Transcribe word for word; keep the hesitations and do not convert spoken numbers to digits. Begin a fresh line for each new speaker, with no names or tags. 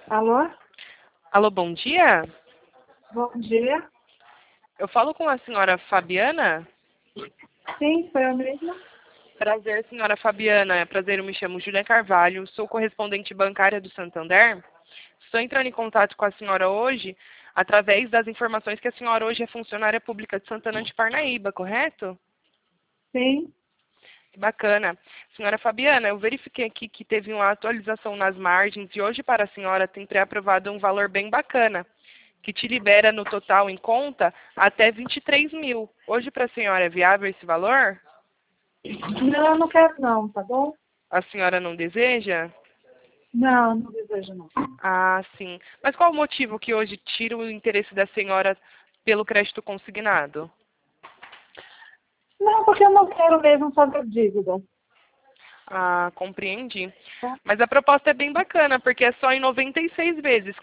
Alô?
Alô, bom dia.
Bom dia.
Eu falo com a senhora Fabiana?
Sim, foi eu mesma.
Prazer, senhora Fabiana. É prazer, eu me chamo Júlia Carvalho, sou correspondente bancária do Santander. Estou entrando em contato com a senhora hoje através das informações que a senhora hoje é funcionária pública de Santana de Parnaíba, correto?
Sim.
Que bacana. Senhora Fabiana, eu verifiquei aqui que teve uma atualização nas margens e hoje para a senhora tem pré-aprovado um valor bem bacana, que te libera no total em conta até vinte e três mil. Hoje para a senhora é viável esse valor?
Não, eu não quero não, tá bom?
A senhora não deseja?
Não, não desejo não.
Ah, sim. Mas qual o motivo que hoje tira o interesse da senhora pelo crédito consignado?
Não, porque eu não quero mesmo fazer dívida.
Ah, compreendi.
Tá?
Mas a proposta é bem bacana, porque é só em noventa e seis vezes